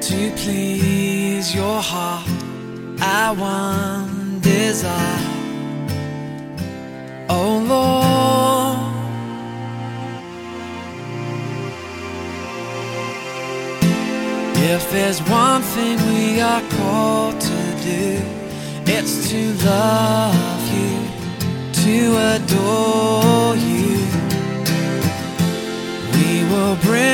to please your heart. I one desire, oh Lord. If there's one thing we are called to do, it's to love you, to adore you. We will bring